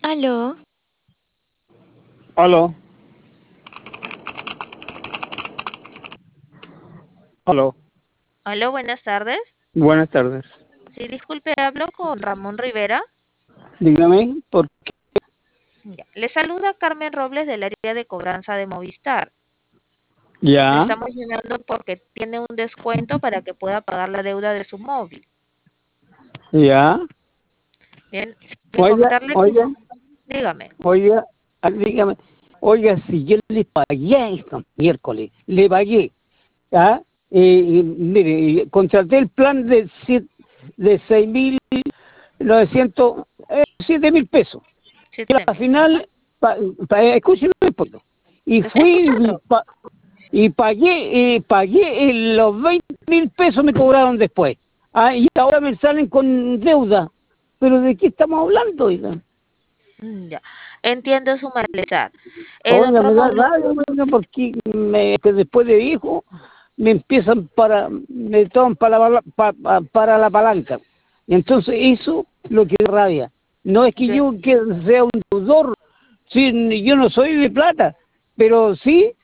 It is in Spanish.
Aló, Aló, aló, Hola, buenas tardes. buenas tardes. Sí, disculpe, hablo con Ramón Rivera. Dígame, Ya. Le saluda Carmen Robles del área de cobranza de Movistar. Le ya, estamos llamando porque tiene un descuento para que pueda pagar la deuda de su móvil. ya, Bien, sin oiga, comentarle que, oiga, dígame, oiga, dígame, oiga, si yo le pagué esto miércoles, le pagué, ¿ah? Mire, contraté el plan de 6.900, 7.000 pesos. Y siete al mil, ajá. final, escúcheme un poco, y Lo estoy fui escuchando. y pagué los 20.000 pesos me cobraron después. Y ahora me salen con deuda. ¿Pero de qué estamos hablando, oiga? Ya. Entiendo su malestar. Don Oiga, me da Ramón, rabia, oiga, porque que después de viejo me toman para la palanca. Y entonces eso lo que da rabia. No es que yo, yo que sea un deudor, sí, yo no soy de plata, pero sí